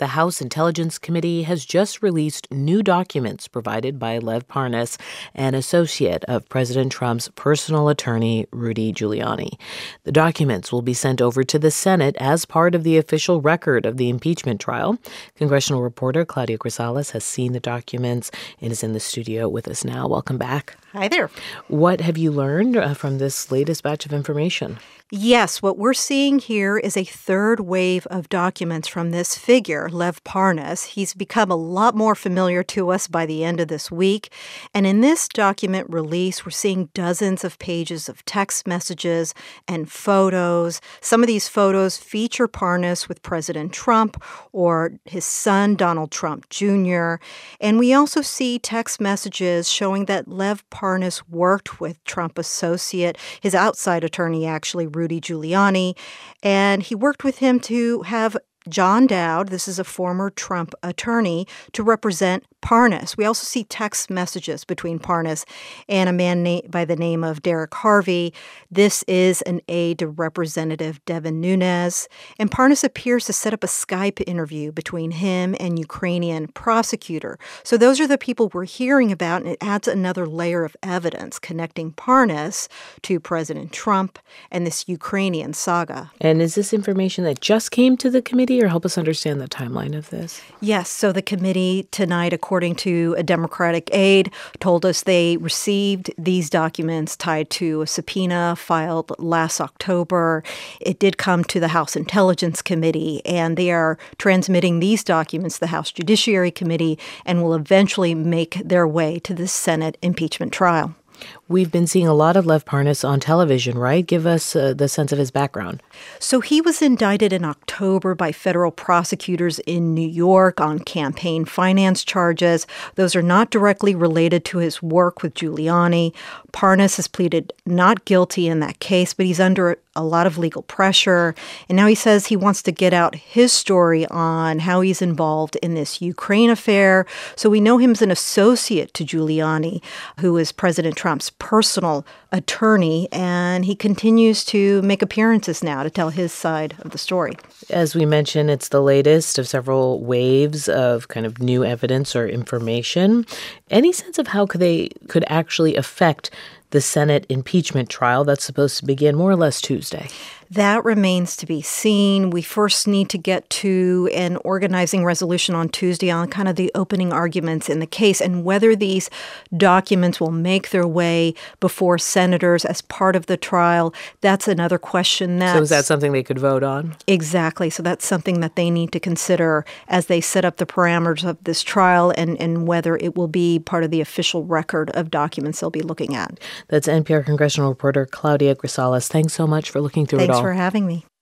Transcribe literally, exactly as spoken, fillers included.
The House Intelligence Committee has just released new documents provided by Lev Parnas, an associate of President Trump's personal attorney, Rudy Giuliani. The documents will be sent over to the Senate as part of the official record of the impeachment trial. Congressional reporter Claudia Grisales has seen the documents and is in the studio with us now. Welcome back. Hi there. What have you learned uh, from this latest batch of information? Yes, what we're seeing here is a third wave of documents from this figure, Lev Parnas. He's become a lot more familiar to us by the end of this week. And in this document release, we're seeing dozens of pages of text messages and photos. Some of these photos feature Parnas with President Trump or his son, Donald Trump Junior And we also see text messages showing that Lev Parnas worked with Trump associate, his outside attorney, actually, Rudy Giuliani, and he worked with him to have John Dowd, this is a former Trump attorney, to represent Parnas. We also see text messages between Parnas and a man na- by the name of Derek Harvey. This is an aide to Representative Devin Nunes. And Parnas appears to set up a Skype interview between him and Ukrainian prosecutor. So those are the people we're hearing about, and it adds another layer of evidence connecting Parnas to President Trump and this Ukrainian saga. And is this information that just came to the committee, or help us understand the timeline of this? Yes. So the committee tonight, according to a Democratic aide, told us they received these documents tied to a subpoena filed last October. It did come to the House Intelligence Committee, and they are transmitting these documents to the House Judiciary Committee and will eventually make their way to the Senate impeachment trial. We've been seeing a lot of Lev Parnas on television, right? Give us uh, the sense of his background. So he was indicted in October by federal prosecutors in New York on campaign finance charges. Those are not directly related to his work with Giuliani. Parnas has pleaded not guilty in that case, but he's under a lot of legal pressure. And now he says he wants to get out his story on how he's involved in this Ukraine affair. So we know him as an associate to Giuliani, who is President Trump's personal attorney, and he continues to make appearances now to tell his side of the story. As we mentioned, it's the latest of several waves of kind of new evidence or information. Any sense of how could they could actually affect the Senate impeachment trial that's supposed to begin more or less Tuesday? That remains to be seen. We first need to get to an organizing resolution on Tuesday on kind of the opening arguments in the case and whether these documents will make their way before senators as part of the trial. That's another question. That's, so is that something they could vote on? Exactly. So that's something that they need to consider as they set up the parameters of this trial and, and whether it will be part of the official record of documents they'll be looking at. That's N P R congressional reporter Claudia Grisales. Thanks so much for looking through Thanks it all. Thanks for having me.